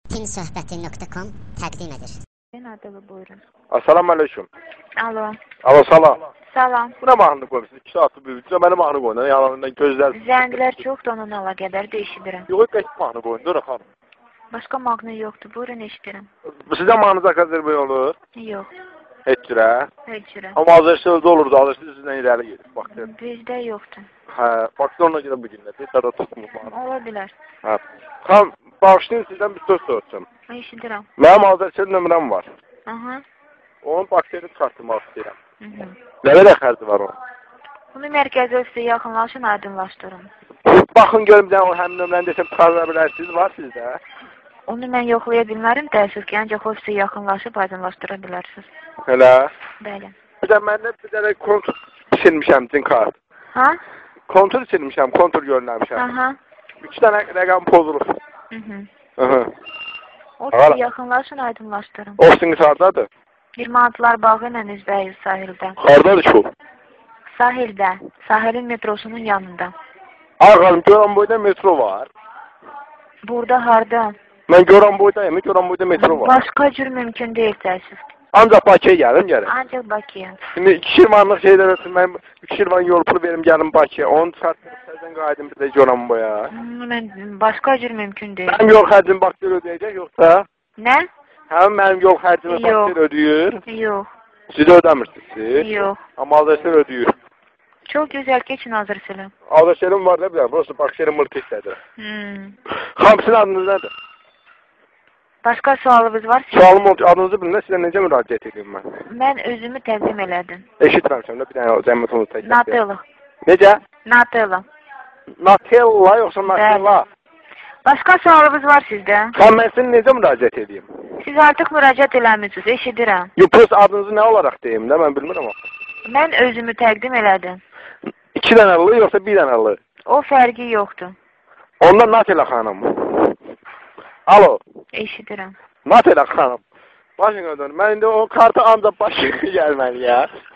tinsöhbəti.com təqdim edir. Adını buyurun. Assalamu aleyküm. Alo. Alo, salam. Salam. Bu nə mahnı qoymuşsunuz? 2 saatı büyüdü. Mənə mahnı qoyun. Yalanından gözlər. Zənglər çoxdur, onunla əlaqədar eşidirəm. Yox, qəşəng mahnı qoyun. Dur xanım. Başqa mahnı yoxdur. Buyurun eşidirəm. Sizə mahnı zakaz vermək olur? Yox. Heç cürə. Heç cürə. Amma azərşildə olurdu. Azərşildə sizdən irəli gedir. Bax. Bizdə yoxdur. Hə, bax ona görə bu günlər. Sada tutmuş mahnı. Ola bilər. Hə. Xanım, bağışlayın sizdən bir söz soracağım. Eşidirəm. Mənim azərşildə nömrəm var. Aha. Onun bakteri çıxartmaq istəyirəm. Mhm. Nə qədər xərci var onun? Bunu mərkəzə sizə yaxınlaşın, aydınlaşdırın. Baxın görüm o həmin nömrəni desəm çıxara bilərsiniz, var sizdə? Onu mən yoxlaya bilmərəm, təəssüf ki, ancaq ofisə yaxınlaşıb aydınlaşdıra bilərsiniz. Elə? Bəli. Bir də məndə bir dənə kontur silmişəm, cin kart. Ha? Kontur silmişəm, kontur görünəmişəm. Aha. 3 dənə rəqəm pozulub. Mhm. Aha. Ofisə yaxınlaşın, aydınlaşdırın. Ofisiniz hardadır? 26'lar bağı ilə üzbəyiz sahildə. Hardadır ki o? Sahildə, sahilin metrosunun yanında. Ağam, Goranboyda metro var. Burada harda? Mən Goranboydayım, Goranboyda metro var. Başqa cür mümkün deyil təəssüf. Ancaq Bakıya gəlim, gəlim. Ancaq Bakıya. Şimdi 2 şirvanlıq şeylər ötürüm, mən 2 şirvan yol pulu verim, gəlim Bakıya. Onu çıxartırım, səzdən qaydım bir də Goranboya. Mən başqa cür mümkün deyil. Mənim yol xərcimi Bakıya ödəyəcək, yoxsa? Nə? Həm mənim yol xərcimi Bakıya ödəyir. Yox. Siz ödəmirsiniz? Yox. Amma Azərşehir ödəyir. Çox gözəl keçin Azərşehirə. Azərşehirim var da bir dənə, burası Bakıya mülk istədir. Hamısının adınız nədir? Başqa sualınız var? Sualım oldu, adınızı bilmə, sizə necə müraciət edeyim mən? Mən özümü təqdim elədim. Eşitməmişəm də bir dənə zəhmət onu təkrar. Natella. Necə? Natella. Natella yoxsa Natella? Başqa sualınız var sizdə? Sən mən sizə necə müraciət edeyim? Siz artıq müraciət eləmişsiniz, eşidirəm. Yox, adınızı nə olaraq deyim də, mən bilmirəm o. Mən özümü təqdim elədim. 2 dənəli yoxsa 1 dənəli? O fərqi yoxdur. Onda Natella xanım. Alo. Eşidirəm. Natella xanım. Başına dön. Mən indi o kartı ancaq başına gəlməli ya.